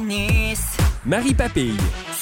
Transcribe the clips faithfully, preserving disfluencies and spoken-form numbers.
finisse. Marie Papille.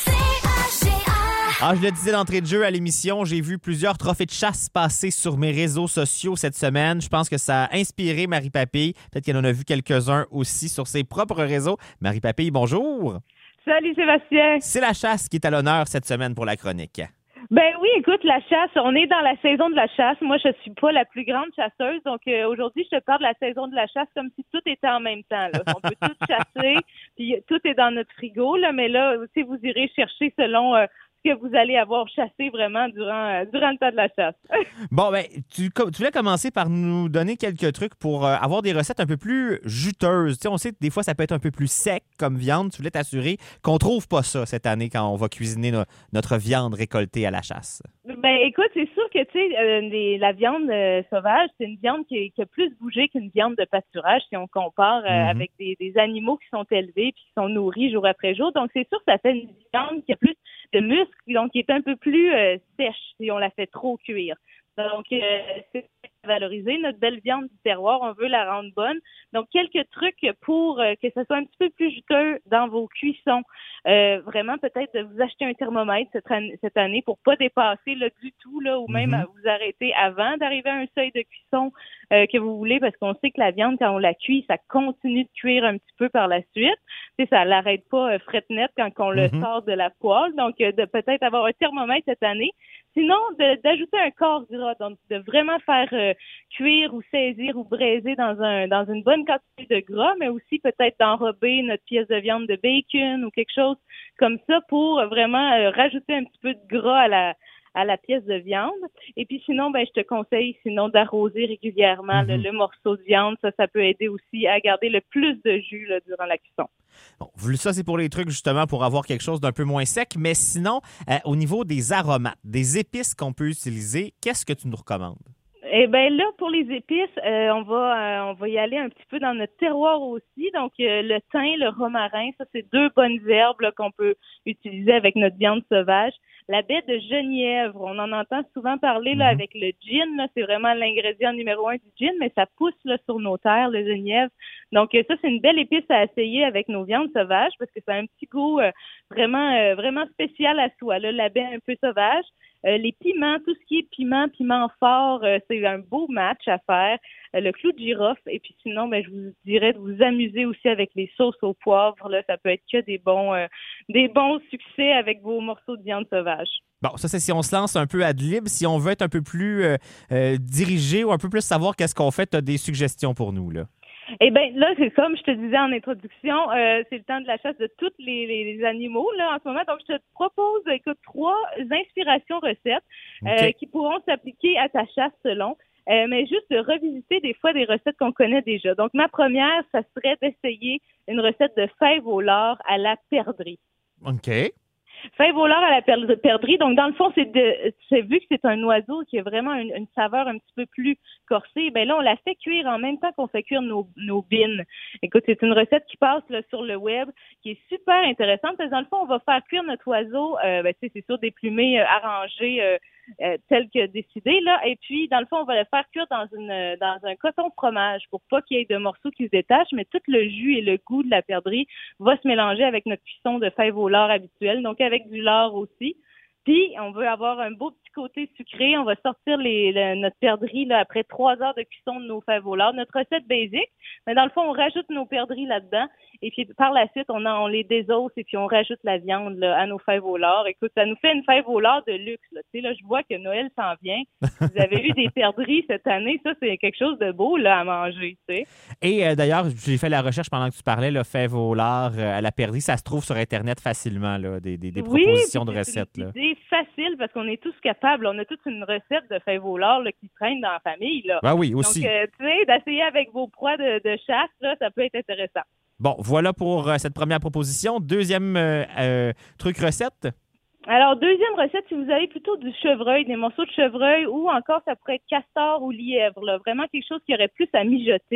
Ah, je le disais d'entrée de jeu à l'émission, j'ai vu plusieurs trophées de chasse passer sur mes réseaux sociaux cette semaine. Je pense que ça a inspiré Marie Papille. Peut-être qu'elle en a vu quelques-uns aussi sur ses propres réseaux. Marie Papille, bonjour. Salut Sébastien. C'est la chasse qui est à l'honneur cette semaine pour la chronique. Ben oui, écoute, la chasse, on est dans la saison de la chasse. Moi, je suis pas la plus grande chasseuse, donc euh, aujourd'hui, je te parle de la saison de la chasse comme si tout était en même temps. Là. On peut tout chasser, puis tout est dans notre frigo, là, mais là, si vous irez chercher selon euh, ce que vous allez avoir chassé vraiment durant, euh, durant le temps de la chasse. Bon, ben, tu, tu voulais commencer par nous donner quelques trucs pour euh, avoir des recettes un peu plus juteuses. Tu sais, on sait que des fois, ça peut être un peu plus sec comme viande. Tu voulais t'assurer qu'on trouve pas ça cette année quand on va cuisiner no- notre viande récoltée à la chasse. Ben écoute, c'est sûr que tu sais, euh, les- la viande euh, sauvage, c'est une viande qui, qui a plus bougé qu'une viande de pâturage si on compare euh, Mhm. avec des, des animaux qui sont élevés puis qui sont nourris jour après jour. Donc c'est sûr que ça fait une viande qui a plus de muscles, donc qui est un peu plus euh, sèche si on la fait trop cuire. Donc, euh, c'est valoriser notre belle viande du terroir, on veut la rendre bonne. Donc, quelques trucs pour euh, que ce soit un petit peu plus juteux dans vos cuissons. Euh, vraiment, peut-être de vous acheter un thermomètre cette, an- cette année pour pas dépasser là, du tout, là, ou même Mhm. à vous arrêter avant d'arriver à un seuil de cuisson euh, que vous voulez, parce qu'on sait que la viande, quand on la cuit, ça continue de cuire un petit peu par la suite. Tu sais, ça l'arrête pas euh, frette nette quand on le Mhm. sort de la poêle. Donc, euh, de peut-être avoir un thermomètre cette année. Sinon, de- d'ajouter un quart gras, donc de vraiment faire euh, cuire ou saisir ou braiser dans un dans une bonne quantité de gras, mais aussi peut-être d'enrober notre pièce de viande de bacon ou quelque chose comme ça pour euh, vraiment euh, rajouter un petit peu de gras à la à la pièce de viande. Et puis sinon, ben je te conseille sinon d'arroser régulièrement le, Mhm. le morceau de viande. Ça, ça peut aider aussi à garder le plus de jus là, durant la cuisson. Bon, ça, c'est pour les trucs, justement, pour avoir quelque chose d'un peu moins sec. Mais sinon, euh, au niveau des aromates, des épices qu'on peut utiliser, qu'est-ce que tu nous recommandes? Eh bien là, pour les épices, euh, on va euh, on va y aller un petit peu dans notre terroir aussi. Donc, euh, le thym, le romarin, ça, c'est deux bonnes herbes là, qu'on peut utiliser avec notre viande sauvage. La baie de genièvre, on en entend souvent parler là, Mhm. avec le gin. Là, c'est vraiment l'ingrédient numéro un du gin, mais ça pousse là, sur nos terres, le genièvre. Donc, euh, ça, c'est une belle épice à essayer avec nos viandes sauvages parce que ça a un petit goût euh, vraiment euh, vraiment spécial à soi. Là, la baie un peu sauvage. Euh, les piments, tout ce qui est piment, piment fort, euh, c'est un beau match à faire. Euh, le clou de girofle. Et puis sinon, ben, je vous dirais de vous amuser aussi avec les sauces au poivre. Là, ça peut être que des bons, euh, des bons succès avec vos morceaux de viande sauvage. Bon, ça, c'est si on se lance un peu ad lib. Si on veut être un peu plus euh, euh, dirigé ou un peu plus savoir qu'est-ce qu'on fait, tu as des suggestions pour nous, là. Eh bien, là, c'est comme je te disais en introduction, euh, c'est le temps de la chasse de tous les, les, les animaux là en ce moment. Donc, je te propose, écoute, trois inspirations recettes euh, OK. qui pourront s'appliquer à ta chasse selon. Euh, mais juste de revisiter des fois des recettes qu'on connaît déjà. Donc, ma première, ça serait d'essayer une recette de fèves au lard à la perdrix. OK. Fève au lard à la per- perdrix. Donc, dans le fond, c'est de, c'est vu que c'est un oiseau qui a vraiment une, une saveur un petit peu plus corsée, ben là, on la fait cuire en même temps qu'on fait cuire nos, nos bines. Écoute, c'est une recette qui passe là, sur le web, qui est super intéressante. Parce que dans le fond, on va faire cuire notre oiseau, euh, ben, tu sais, c'est sûr, déplumé, euh, arrangé, euh, euh, tel que décidé, là. Et puis, dans le fond, on va le faire cuire dans une dans un coton fromage pour pas qu'il y ait de morceaux qui se détachent, mais tout le jus et le goût de la perdrix va se mélanger avec notre cuisson de fèves au lard habituel, donc avec du lard aussi. Puis, on veut avoir un beau petit côté sucré. On va sortir les, le- notre perdrix là, après trois heures de cuisson de nos fèves au lard. Notre recette basique, mais dans le fond, on rajoute nos perdrix là-dedans. Et puis, par la suite, on, en- on les désosse et puis on rajoute la viande là, à nos fèves au lard. Écoute, ça nous fait une fève au lard de luxe. Là. Tu sais, là, je vois que Noël s'en vient. Vous avez eu des perdrix cette année. Ça, c'est quelque chose de beau là, à manger. Tu sais. Et euh, d'ailleurs, j'ai fait la recherche pendant que tu parlais, le fève au lard euh, à la perdrix. Ça se trouve sur Internet facilement, là, des, des, des Oui, propositions de puis recettes. C'est Là. une idée facile parce qu'on est tous capables. On a toute une recette de fèves au lard là, qui traîne dans la famille. Là. Ben oui, aussi. Donc, euh, tu sais, d'essayer avec vos proies de, de chasse, là, ça peut être intéressant. Bon, voilà pour euh, cette première proposition. Deuxième euh, euh, truc recette. Alors, deuxième recette, si vous avez plutôt du chevreuil, des morceaux de chevreuil ou encore ça pourrait être castor ou lièvre, là, vraiment quelque chose qui aurait plus à mijoter.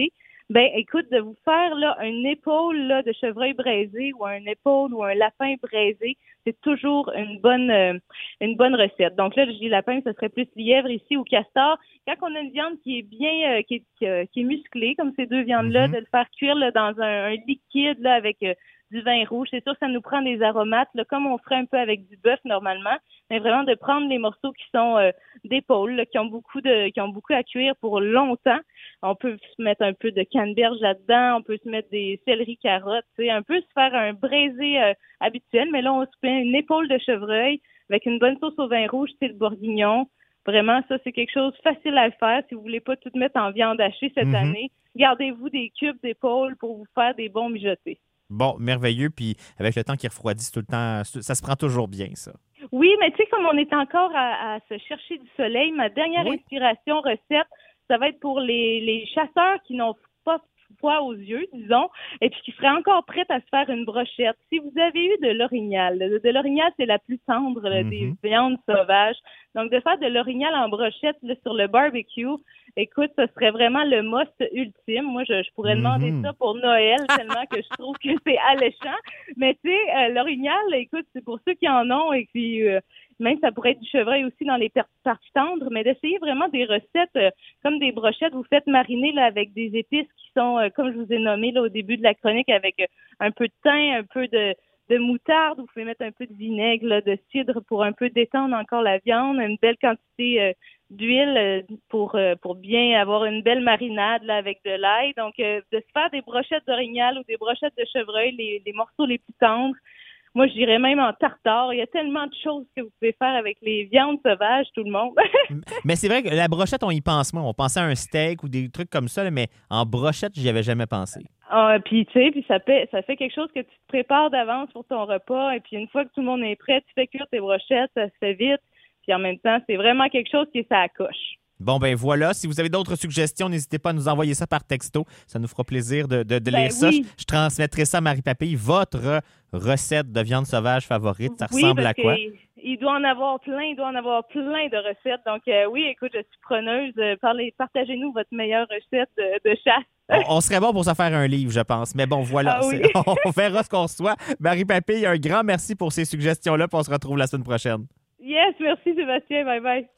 Ben, écoute, de vous faire là une épaule là, de chevreuil braisé ou un épaule ou un lapin braisé, c'est toujours une bonne euh, une bonne recette. Donc là, je dis lapin, ce serait plus lièvre ici ou castor. Quand on a une viande qui est bien, euh, qui, est, qui, euh, qui est musclée, comme ces deux viandes-là, Mhm. de le faire cuire là, dans un, un liquide là, avec euh, du vin rouge. C'est sûr que ça nous prend des aromates, là, comme on ferait un peu avec du bœuf normalement, mais vraiment de prendre les morceaux qui sont euh, d'épaule, là, qui ont beaucoup de qui ont beaucoup à cuire pour longtemps. On peut se mettre un peu de canneberge là-dedans, on peut se mettre des céleri carottes, tu sais, un peu se faire un braisé euh, habituel, mais là, on se fait une épaule de chevreuil avec une bonne sauce au vin rouge, c'est le bourguignon. Vraiment, ça, c'est quelque chose de facile à le faire. Si vous voulez pas tout mettre en viande hachée cette Mhm. année, gardez-vous des cubes d'épaule pour vous faire des bons mijotés. Bon, merveilleux. Puis avec le temps qui refroidit tout le temps, ça se prend toujours bien, ça. Oui, mais tu sais, comme on est encore à, à se chercher du soleil, ma dernière Oui. inspiration recette, ça va être pour les, les chasseurs qui n'ont pas froid aux yeux, disons, et puis qui seraient encore prêts à se faire une brochette. Si vous avez eu de l'orignal, de, de l'orignal, c'est la plus tendre là, des Mhm. viandes sauvages. Donc, de faire de l'orignal en brochette là, sur le barbecue, écoute, ce serait vraiment le must ultime. Moi, je, je pourrais demander Mhm. ça pour Noël, tellement que je trouve que c'est alléchant. Mais tu sais, euh, l'orignal, écoute, c'est pour ceux qui en ont et puis euh, même ça pourrait être du chevreuil aussi dans les per- parties tendres, mais d'essayer vraiment des recettes euh, comme des brochettes, vous faites mariner là, avec des épices qui sont, euh, comme je vous ai nommé là, au début de la chronique, avec euh, un peu de thym, un peu de, de moutarde, vous pouvez mettre un peu de vinaigre, là, de cidre pour un peu détendre encore la viande, une belle quantité euh, d'huile euh, pour euh, pour bien avoir une belle marinade là, avec de l'ail. Donc, euh, de se faire des brochettes d'orignal ou des brochettes de chevreuil, les, les morceaux les plus tendres. Moi, je dirais même en tartare. Il y a tellement de choses que vous pouvez faire avec les viandes sauvages, tout le monde. Mais c'est vrai que la brochette, on y pense moins. On pensait à un steak ou des trucs comme ça, là, mais en brochette, j'y avais jamais pensé. Ah, puis tu sais, puis ça fait ça fait quelque chose que tu te prépares d'avance pour ton repas. Et puis une fois que tout le monde est prêt, tu fais cuire tes brochettes, ça se fait vite. Puis en même temps, c'est vraiment quelque chose qui est ça coche. Bon, ben voilà. Si vous avez d'autres suggestions, n'hésitez pas à nous envoyer ça par texto. Ça nous fera plaisir de, de, de Ben lire ça. Je, oui, je transmettrai ça à Marie Papille. Votre recette de viande sauvage favorite, ça oui, ressemble parce à que quoi? il doit en avoir plein, il doit en avoir plein de recettes. Donc euh, oui, écoute, je suis preneuse. Euh, parlez, partagez-nous votre meilleure recette de, de chasse. On, on serait bon pour se faire un livre, je pense. Mais bon, voilà. Ah oui. C'est- on verra ce qu'on reçoit. Marie Papille, un grand merci pour ces suggestions-là. Puis on se retrouve la semaine prochaine. Yes, merci Sébastien. Bye bye.